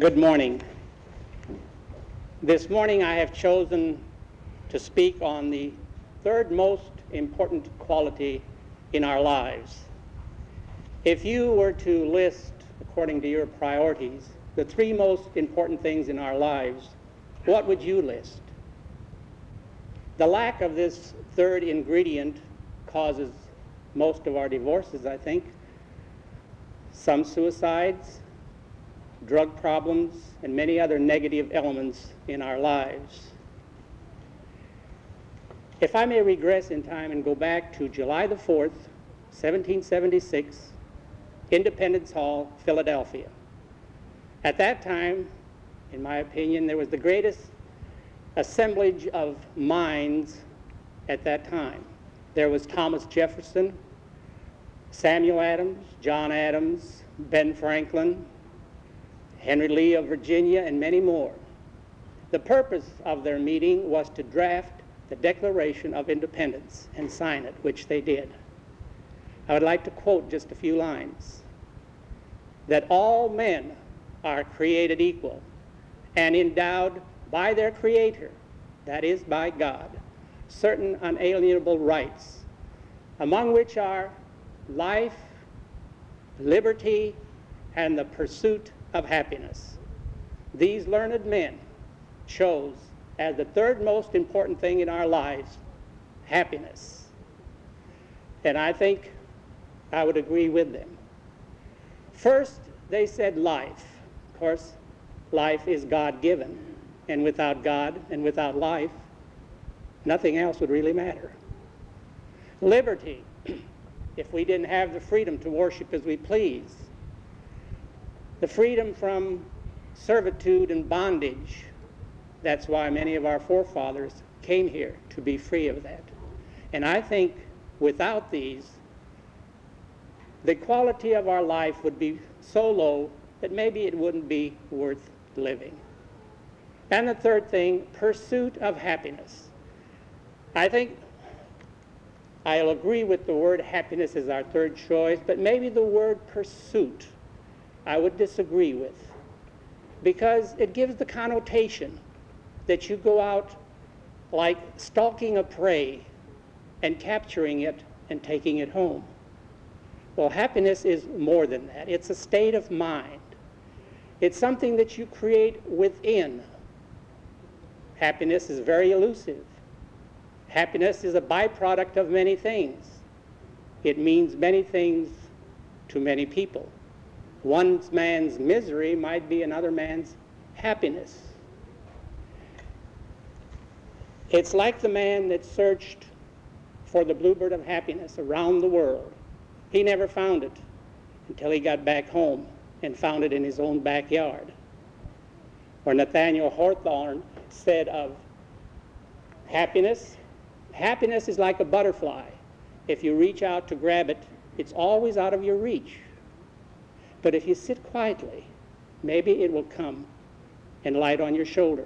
Good morning. This morning I have chosen to speak on the third most important quality in our lives. If you were to list, according to your priorities, the three most important things in our lives, what would you list? The lack of this third ingredient causes most of our divorces, I think, some suicides, drug problems, and many other negative elements in our lives. If I may regress in time and go back to July the 4th, 1776, Independence Hall, Philadelphia. At that time, in my opinion, there was the greatest assemblage of minds at that time. There was Thomas Jefferson, Samuel Adams, John Adams, Ben Franklin, Henry Lee of Virginia, and many more. The purpose of their meeting was to draft the Declaration of Independence and sign it, which they did. I would like to quote just a few lines. That all men are created equal and endowed by their Creator, that is, by God, certain unalienable rights, among which are life, liberty, and the pursuit of happiness. These learned men chose as the third most important thing in our lives happiness. And I think I would agree with them. First, they said life. Of course, life is God-given, and without God and without life, nothing else would really matter. Liberty, if we didn't have the freedom to worship as we please, the freedom from servitude and bondage. That's why many of our forefathers came here, to be free of that. And I think without these, the quality of our life would be so low that maybe it wouldn't be worth living. And the third thing, pursuit of happiness. I think I'll agree with the word happiness as our third choice, but maybe the word pursuit I would disagree with, because it gives the connotation that you go out like stalking a prey and capturing it and taking it home. Well, happiness is more than that. It's a state of mind. It's something that you create within. Happiness is very elusive. Happiness is a byproduct of many things. It means many things to many people. One man's misery might be another man's happiness. It's like the man that searched for the bluebird of happiness around the world. He never found it until he got back home and found it in his own backyard. Or Nathaniel Hawthorne said of happiness, happiness is like a butterfly. If you reach out to grab it, it's always out of your reach. But if you sit quietly, maybe it will come and light on your shoulder.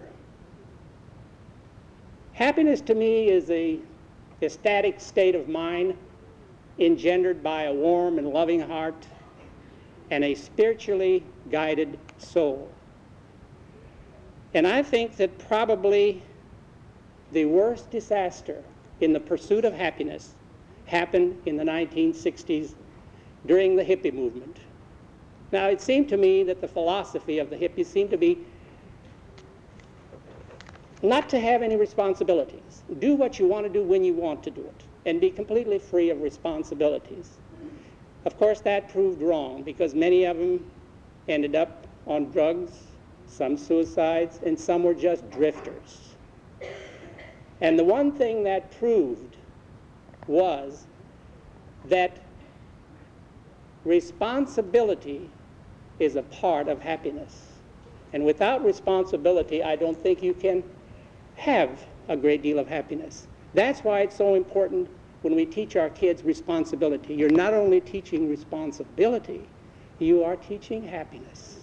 Happiness to me is a ecstatic state of mind engendered by a warm and loving heart and a spiritually guided soul. And I think that probably the worst disaster in the pursuit of happiness happened in the 1960s during the hippie movement. Now, it seemed to me that the philosophy of the hippies seemed to be not to have any responsibilities. Do what you want to do when you want to do it, and be completely free of responsibilities. Of course, that proved wrong, because many of them ended up on drugs, some suicides, and some were just drifters. And the one thing that proved was that responsibility is a part of happiness. And without responsibility, I don't think you can have a great deal of happiness. That's why it's so important when we teach our kids responsibility. You're not only teaching responsibility, you are teaching happiness.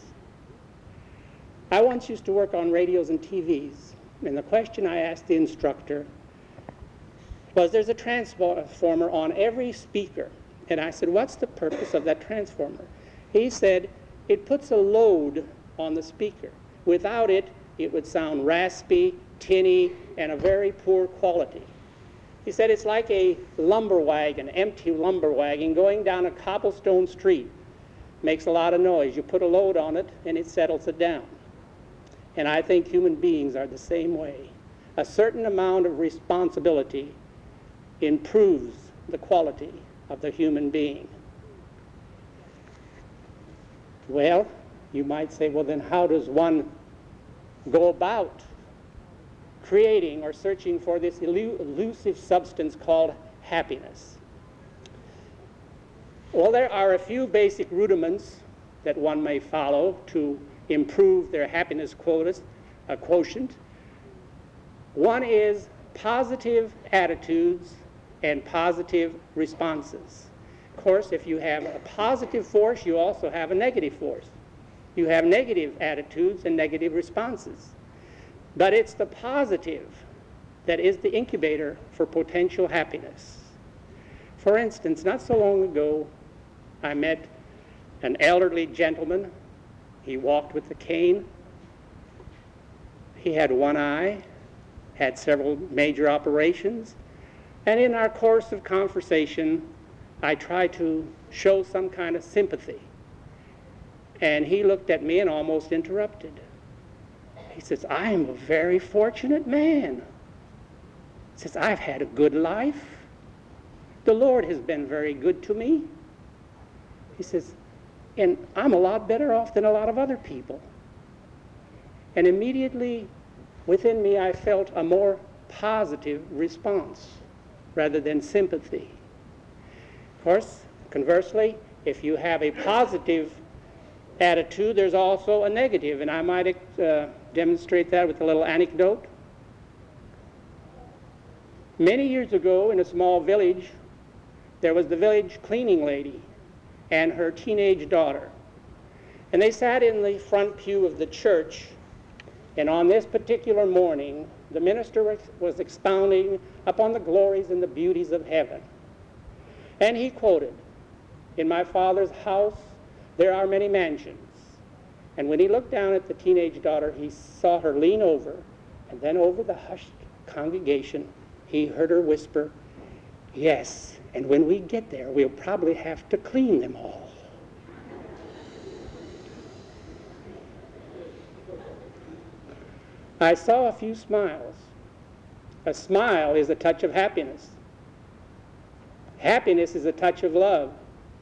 I once used to work on radios and TVs, and the question I asked the instructor was, there's a transformer on every speaker. And I said, what's the purpose of that transformer? He said, it puts a load on the speaker. Without it, it would sound raspy, tinny, and a very poor quality. He said it's like a lumber wagon, empty lumber wagon, going down a cobblestone street. Makes a lot of noise. You put a load on it, and it settles it down. And I think human beings are the same way. A certain amount of responsibility improves the quality of the human being. Well, you might say, well, then how does one go about creating or searching for this elusive substance called happiness? Well, there are a few basic rudiments that one may follow to improve their happiness quotient. One is positive attitudes and positive responses. Of course, if you have a positive force, you also have a negative force. You have negative attitudes and negative responses. But it's the positive that is the incubator for potential happiness. For instance, not so long ago, I met an elderly gentleman. He walked with a cane. He had one eye, had several major operations, and in our course of conversation, I tried to show some kind of sympathy. And he looked at me and almost interrupted. He says, I am a very fortunate man. He says, I've had a good life. The Lord has been very good to me. He says, and I'm a lot better off than a lot of other people. And immediately within me, I felt a more positive response rather than sympathy. Of course, conversely, if you have a positive attitude, there's also a negative, and I might demonstrate that with a little anecdote. Many years ago, in a small village, there was the village cleaning lady and her teenage daughter. And they sat in the front pew of the church, and on this particular morning, the minister was expounding upon the glories and the beauties of heaven. And he quoted, "In my Father's house there are many mansions." And when he looked down at the teenage daughter, he saw her lean over, and then over the hushed congregation, he heard her whisper, "Yes, and when we get there, we'll probably have to clean them all." I saw a few smiles. A smile is a touch of happiness. Happiness is a touch of love.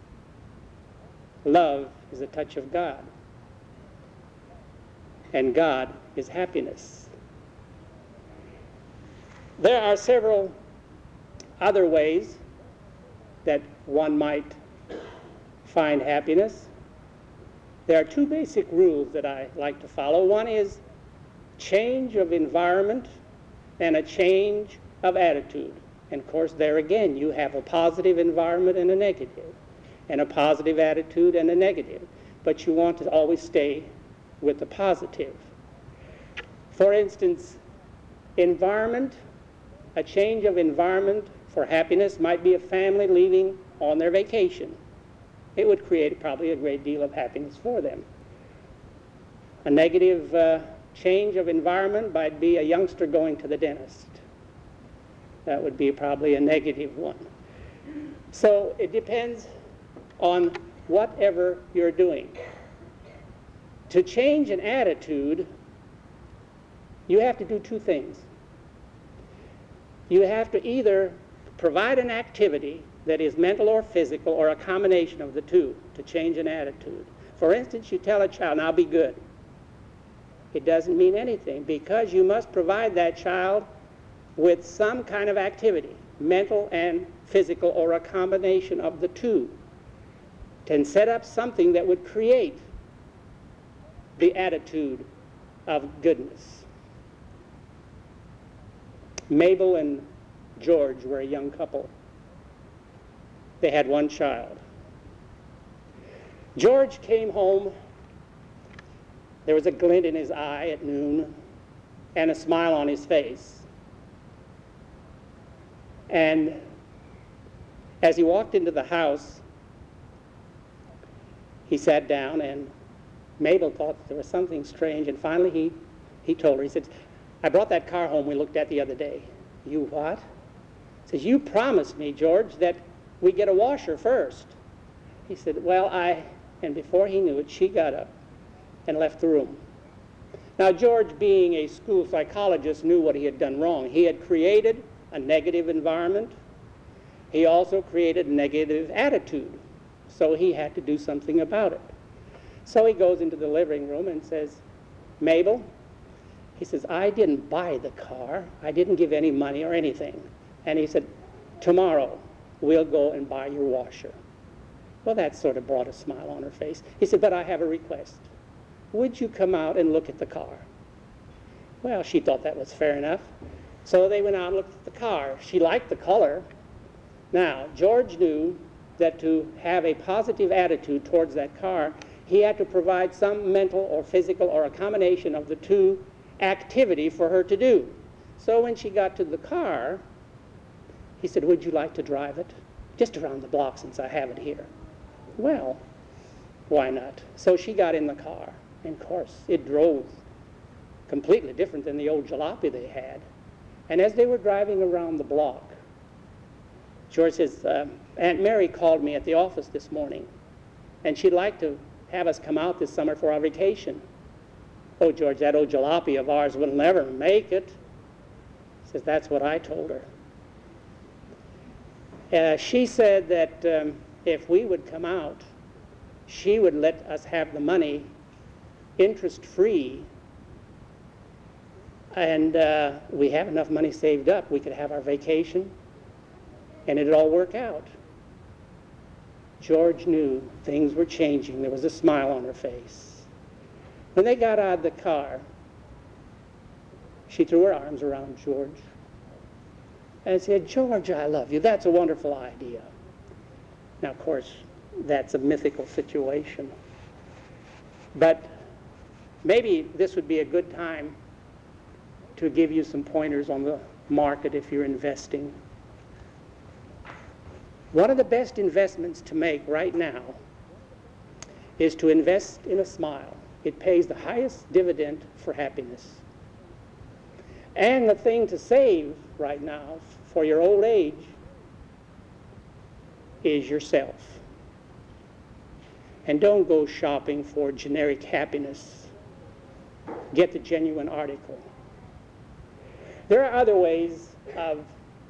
Love is a touch of God. And God is happiness. There are several other ways that one might find happiness. There are two basic rules that I like to follow. One is change of environment and a change of attitude. And of course, there again, you have a positive environment and a negative, and a positive attitude and a negative. But you want to always stay with the positive. For instance, environment, a change of environment for happiness might be a family leaving on their vacation. It would create probably a great deal of happiness for them. A negative change of environment might be a youngster going to the dentist. That would be probably a negative one. So it depends on whatever you're doing. To change an attitude, you have to do two things. You have to either provide an activity that is mental or physical or a combination of the two to change an attitude. For instance, you tell a child, "Now be good." It doesn't mean anything because you must provide that child with some kind of activity, mental and physical or a combination of the two, to set up something that would create the attitude of goodness. Mabel and George were a young couple. They had one child. George came home. There was a glint in his eye at noon and a smile on his face. And as he walked into the house, he sat down and Mabel thought there was something strange, and finally he told her, he said, I brought that car home we looked at the other day. You what? He says, you promised me, George, that we get a washer first. He said, well, and before he knew it, she got up and left the room. Now, George, being a school psychologist, knew what he had done wrong. He had created a negative environment. He also created a negative attitude. So he had to do something about it. So he goes into the living room and says, Mabel, he says, I didn't buy the car. I didn't give any money or anything. And he said, tomorrow we'll go and buy your washer. Well, that sort of brought a smile on her face. He said, but I have a request. Would you come out and look at the car? Well, she thought that was fair enough. So they went out and looked at the car. She liked the color. Now, George knew that to have a positive attitude towards that car, he had to provide some mental or physical or a combination of the two activity for her to do. So when she got to the car, he said, would you like to drive it? Just around the block since I have it here. Well, why not? So she got in the car. And of course, it drove completely different than the old jalopy they had. And as they were driving around the block, George says, Aunt Mary called me at the office this morning, and she'd like to have us come out this summer for our vacation. Oh, George, that old jalopy of ours will never make it. He says, that's what I told her. She said that if we would come out, she would let us have the money interest-free, and we have enough money saved up. We could have our vacation, and it'd all work out. George knew things were changing. There was a smile on her face. When they got out of the car, she threw her arms around George and said, George, I love you. That's a wonderful idea. Now, of course, that's a mythical situation. But maybe this would be a good time to give you some pointers on the market if you're investing. One of the best investments to make right now is to invest in a smile. It pays the highest dividend for happiness. And the thing to save right now for your old age is yourself. And don't go shopping for generic happiness. Get the genuine article. There are other ways of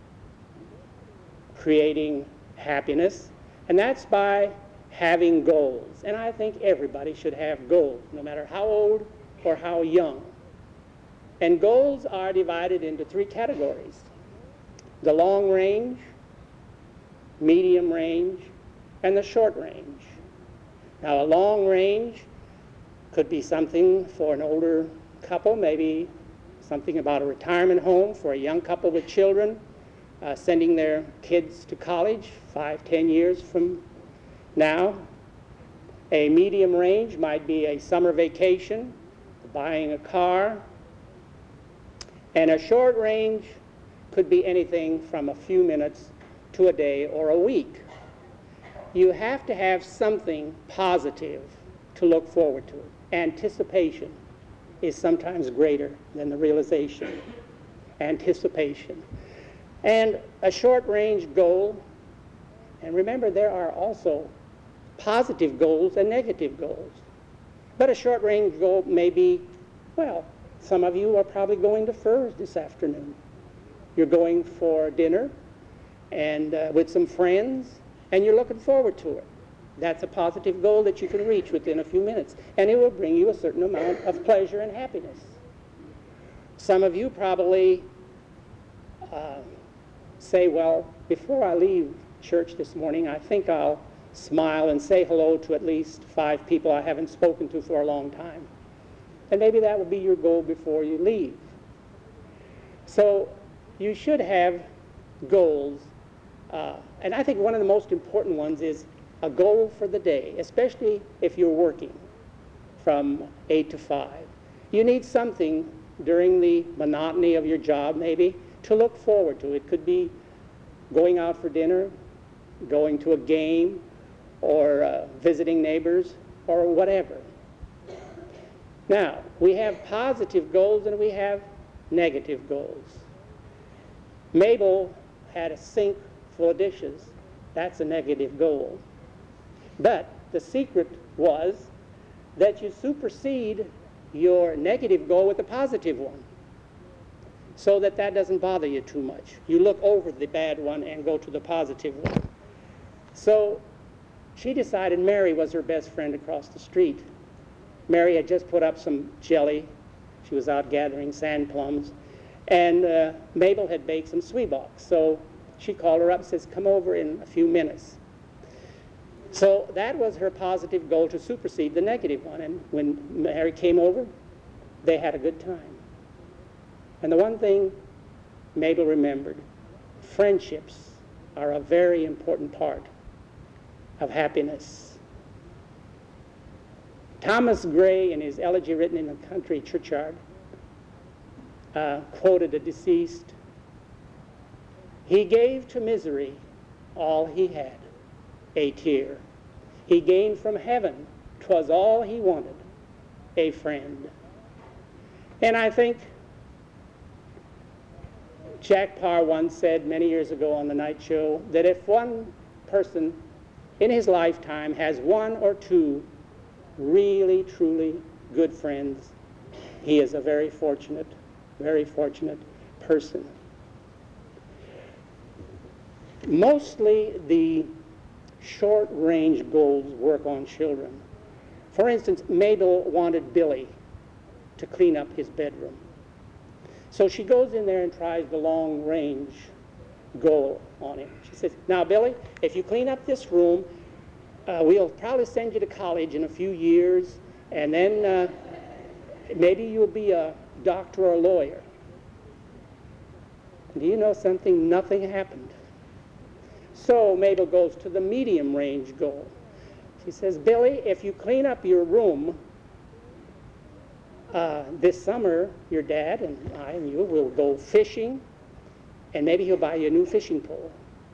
creating happiness, and that's by having goals. And I think everybody should have goals, no matter how old or how young. And goals are divided into three categories: the long range, medium range, and the short range. Now, a long range could be something for an older couple, maybe something about a retirement home for a young couple with children, sending their kids to college 5-10 years from now. A medium range might be a summer vacation, buying a car. And a short range could be anything from a few minutes to a day or a week. You have to have something positive to look forward to. Anticipation is sometimes greater than the realization. Anticipation. And a short-range goal, and remember there are also positive goals and negative goals. But a short-range goal may be, well, some of you are probably going to Furs this afternoon. You're going for dinner and with some friends, and you're looking forward to it. That's a positive goal that you can reach within a few minutes, and it will bring you a certain amount of pleasure and happiness. Some of you probably say, well, before I leave church this morning, I think I'll smile and say hello to at least 5 people I haven't spoken to for a long time. And maybe that will be your goal before you leave. So you should have goals. And I think one of the most important ones is a goal for the day, especially if you're working from 8 to 5. You need something during the monotony of your job, maybe, to look forward to. It could be going out for dinner, going to a game, or visiting neighbors, or whatever. Now, we have positive goals and we have negative goals. Mabel had a sink full of dishes. That's a negative goal. But the secret was that you supersede your negative goal with a positive one, so that doesn't bother you too much. You look over the bad one and go to the positive one. So she decided Mary was her best friend across the street. Mary had just put up some jelly. She was out gathering sand plums. And Mabel had baked some sweetbox. So she called her up and says, come over in a few minutes. So that was her positive goal, to supersede the negative one. And when Mary came over, they had a good time. And the one thing Mabel remembered, friendships are a very important part of happiness. Thomas Gray, in his elegy written in the country churchyard, quoted a deceased, "He gave to misery all he had, a tear. He gained from heaven, 'twas all he wanted, a friend." And I think Jack Parr once said many years ago on the night show that if one person in his lifetime has one or two really, truly good friends, he is a very fortunate person. Mostly the short-range goals work on children. For instance, Mabel wanted Billy to clean up his bedroom. So she goes in there and tries the long-range goal on him. She says, now, Billy, if you clean up this room, we'll probably send you to college in a few years, and then maybe you'll be a doctor or a lawyer. Do you know something? Nothing happened. So Mabel goes to the medium-range goal. She says, Billy, if you clean up your room, this summer, your dad and I and you will go fishing, and maybe he'll buy you a new fishing pole.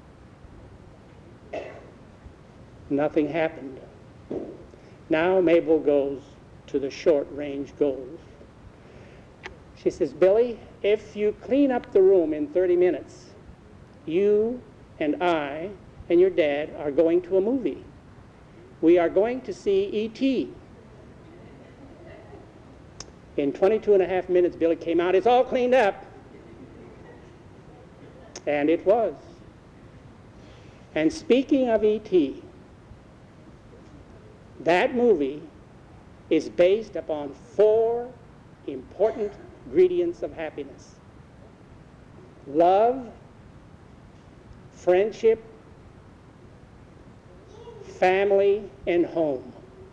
Nothing happened. Now Mabel goes to the short-range goals. She says, Billy, if you clean up the room in 30 minutes, you and I and your dad are going to a movie. We are going to see E.T. In 22 and a half minutes, Billy came out. It's all cleaned up. And it was. And speaking of E.T., that movie is based upon 4 important ingredients of happiness: love, friendship, family, and home.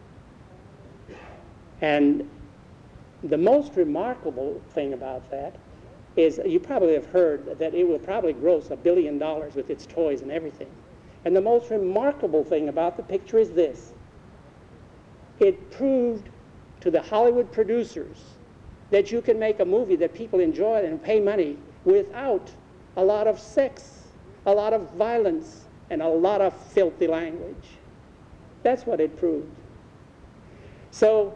And the most remarkable thing about that is, you probably have heard that it will probably gross $1 billion with its toys and everything. And the most remarkable thing about the picture is this: it proved to the Hollywood producers that you can make a movie that people enjoy and pay money without a lot of sex, a lot of violence, and a lot of filthy language. That's what it proved. So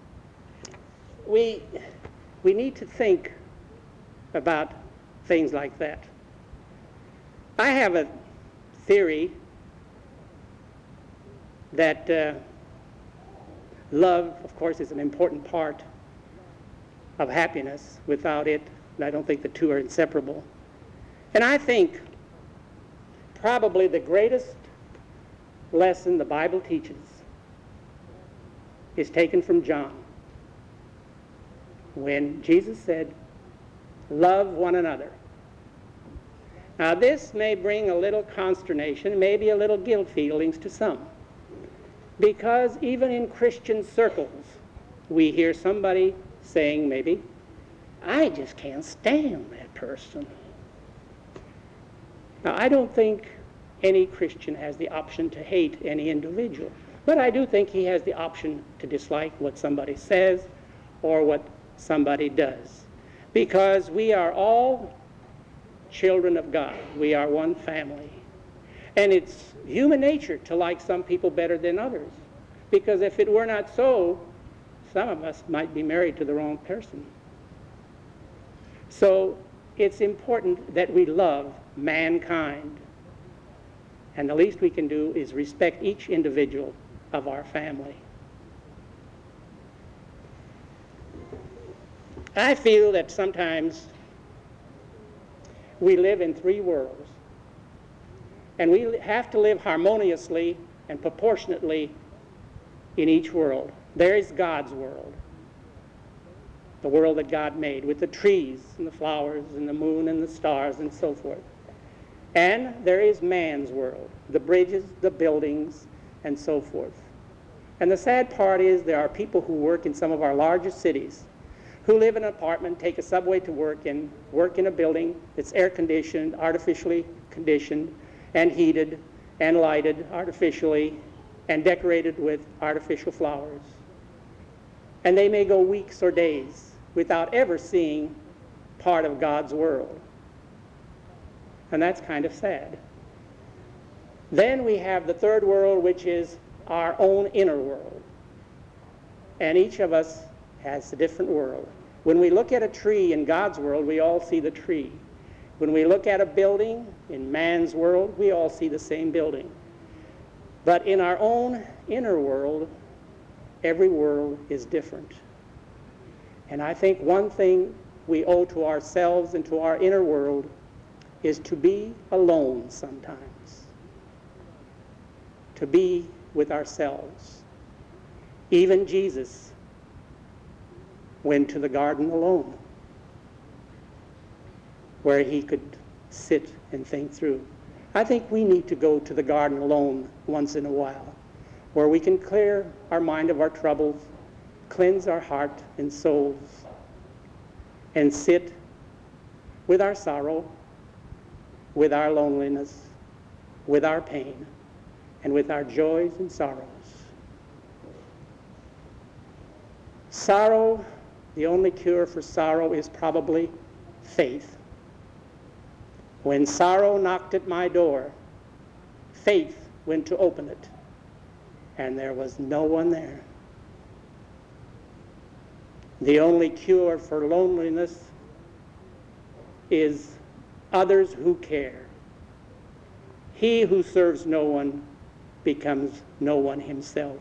we need to think about things like that. I have a theory that love, of course, is an important part of happiness. Without it, I don't think the two are inseparable. And I think probably the greatest lesson the Bible teaches is taken from John, when Jesus said, love one another. Now this may bring a little consternation, maybe a little guilt feelings to some, because even in Christian circles we hear somebody saying maybe, I just can't stand that person. Now I don't think any Christian has the option to hate any individual, but I do think he has the option to dislike what somebody says or what somebody does, because we are all children of God. We are one family. And it's human nature to like some people better than others, because if it were not so, some of us might be married to the wrong person. So it's important that we love mankind. And the least we can do is respect each individual of our family. I feel that sometimes we live in three worlds, and we have to live harmoniously and proportionately in each world. There is God's world, the world that God made, with the trees and the flowers and the moon and the stars and so forth. And there is man's world, the bridges, the buildings, and so forth. And the sad part is there are people who work in some of our largest cities who live in an apartment, take a subway to work in a building that's air-conditioned, artificially conditioned, and heated, and lighted artificially, and decorated with artificial flowers. And they may go weeks or days without ever seeing part of God's world. And that's kind of sad. Then we have the third world, which is our own inner world. And each of us has a different world. When we look at a tree in God's world, we all see the tree. When we look at a building in man's world, we all see the same building. But in our own inner world, every world is different. And I think one thing we owe to ourselves and to our inner world is to be alone sometimes. To be with ourselves. Even Jesus went to the garden alone, where he could sit and think through. I think we need to go to the garden alone once in a while, where we can clear our mind of our troubles, cleanse our heart and souls, and sit with our sorrow, with our loneliness, with our pain, and with our joys and sorrows. Sorrow, the only cure for sorrow is probably faith. When sorrow knocked at my door, faith went to open it, and there was no one there. The only cure for loneliness is others who care. He who serves no one becomes no one himself.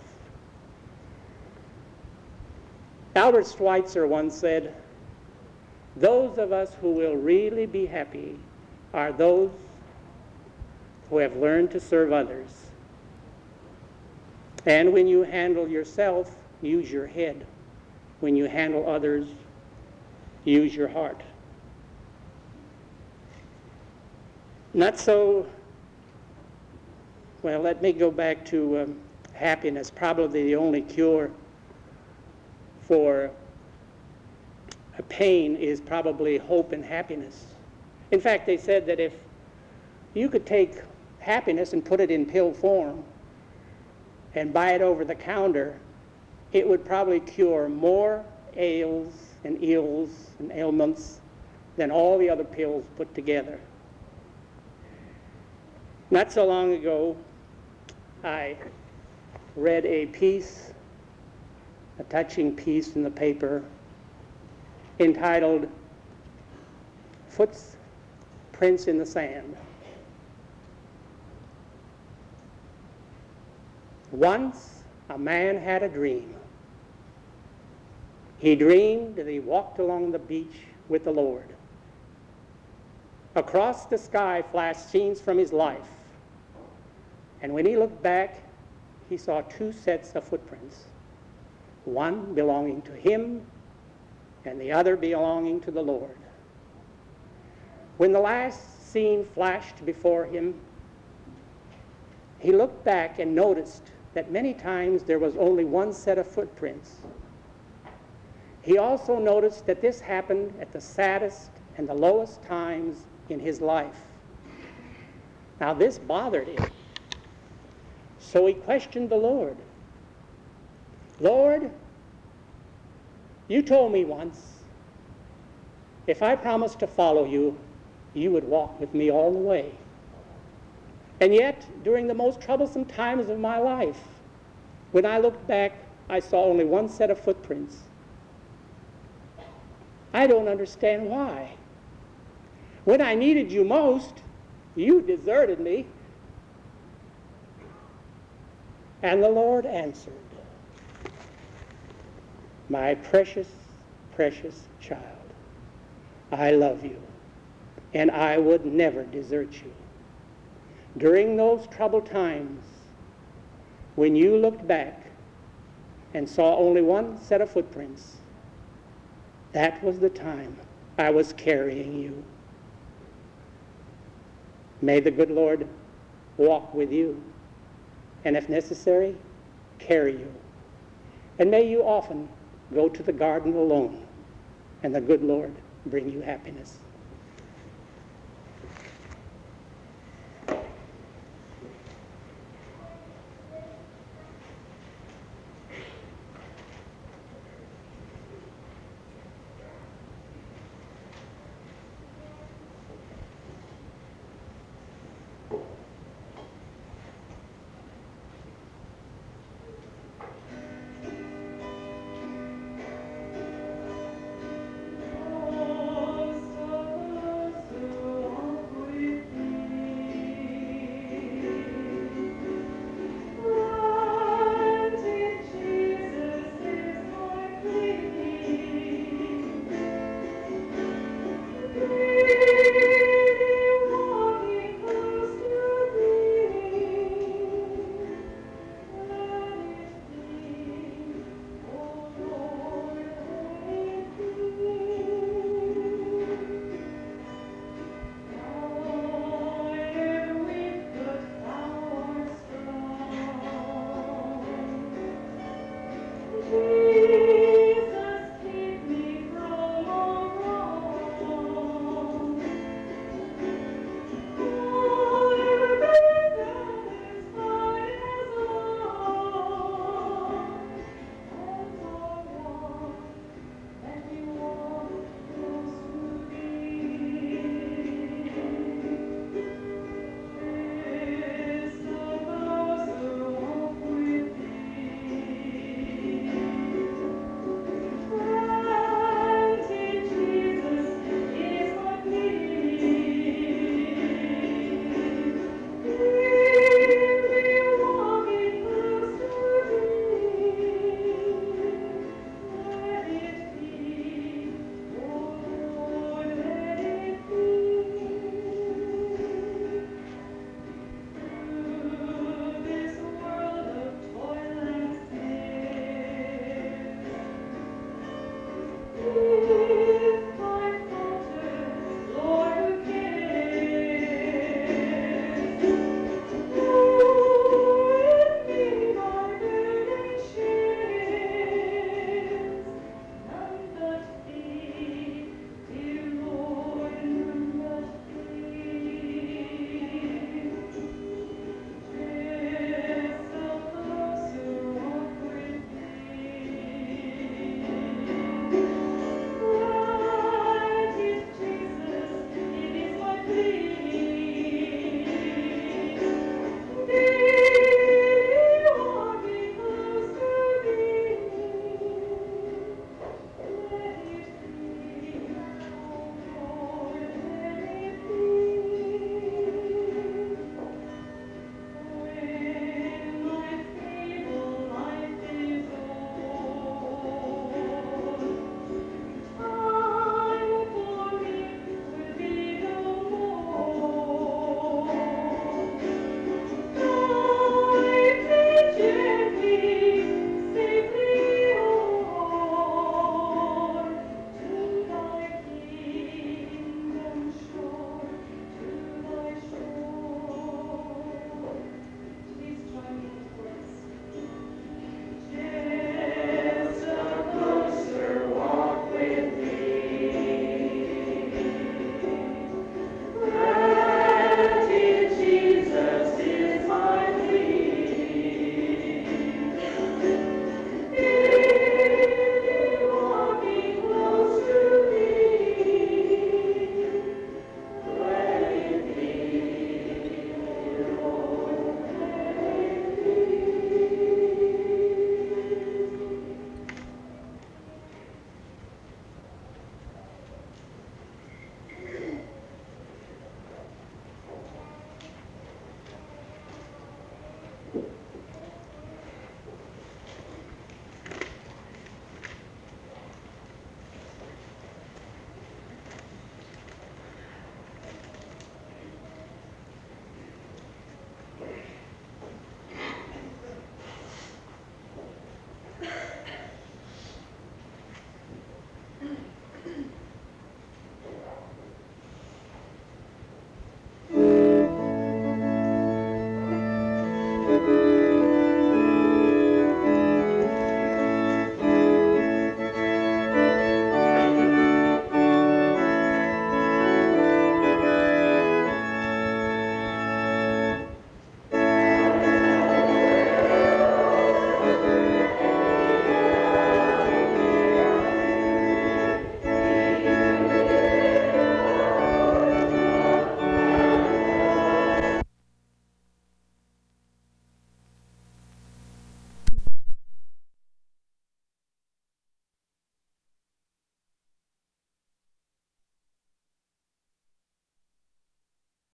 Albert Schweitzer once said, "Those of us who will really be happy are those who have learned to serve others. And when you handle yourself, use your head. When you handle others, use your heart." Not so, well, let me go back to happiness. Probably the only cure for a pain is probably hope and happiness. In fact, they said that if you could take happiness and put it in pill form and buy it over the counter, it would probably cure more ails and ills and ailments than all the other pills put together. Not so long ago, I read a piece, a touching piece in the paper, entitled "Footprints in the Sand." Once a man had a dream. He dreamed that he walked along the beach with the Lord. Across the sky flashed scenes from his life. And when he looked back, he saw two sets of footprints, one belonging to him and the other belonging to the Lord. When the last scene flashed before him, he looked back and noticed that many times there was only one set of footprints. He also noticed that this happened at the saddest and the lowest times in his life. Now this bothered him. So he questioned the Lord. "Lord, you told me once, if I promised to follow you, you would walk with me all the way. And yet, during the most troublesome times of my life, when I looked back, I saw only one set of footprints. I don't understand why. When I needed you most, you deserted me. And the Lord answered, my precious, precious child, I love you, and I would never desert you. During those troubled times, when you looked back and saw only one set of footprints, that was the time I was carrying you. May the good Lord walk with you, and if necessary, carry you. And may you often go to the garden alone, and the good Lord bring you happiness.